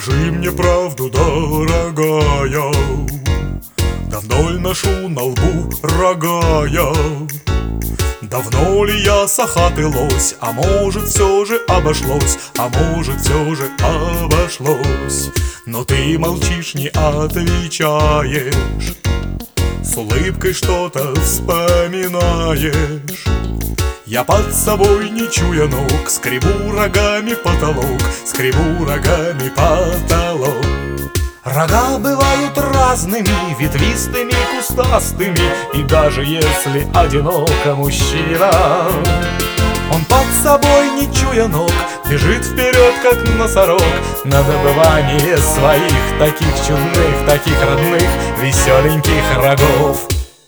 Скажи мне правду, дорогая, давно ли ношу на лбу рога я? Давно ли я сахатый лось? А может, все же обошлось? А может, все же обошлось? Но ты молчишь, не отвечаешь, с улыбкой что-то вспоминаешь. Я под собой, не чуя ног, скребу рогами потолок, скребу рогами потолок. Рога бывают разными, ветвистыми, кустастыми, и даже если одиноко мужчина, он под собой, не чуя ног, бежит вперед, как носорог, на добывание своих таких чудных, таких родных, веселеньких рогов.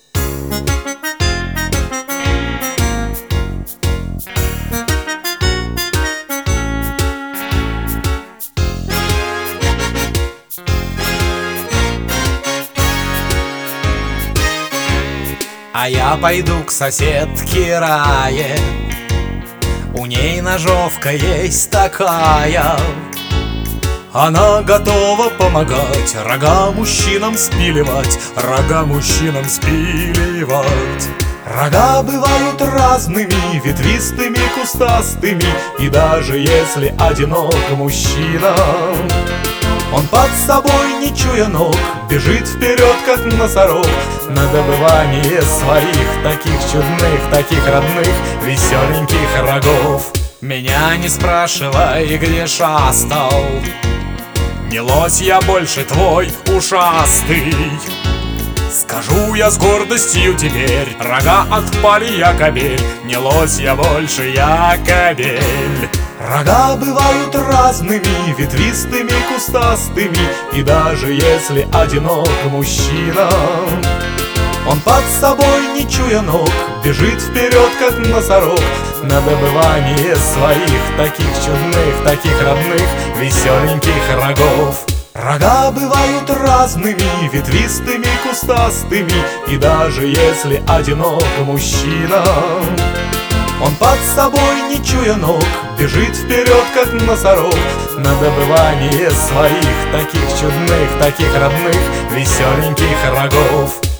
А я пойду к соседке Рае, у ней ножовка есть такая. Она готова помогать рога мужчинам спиливать, рога мужчинам спиливать. Рога бывают разными, ветвистыми, кустастыми, и даже если одинок мужчина, он под собой, не чуя ног, бежит вперед, как носорог, на добывание своих таких чудных, таких родных, веселеньких рогов. Меня не спрашивай, где шастал, не лось я больше твой ушастый. Скажу я с гордостью теперь, рога отпали, я кобель, не лось я больше, я кобель. Рога бывают разными, ветвистыми, кустастыми, и даже если одинок мужчина, он под собой, не чуя ног, бежит вперед, как носорог, на добывание своих таких чудных, таких родных, веселеньких рогов. Рога бывают разными, ветвистыми, кустастыми, и даже если одинок мужчина, он под собой, не чуя ног, бежит вперед, как носорог, на добывание своих таких чудных, таких родных, веселеньких рогов.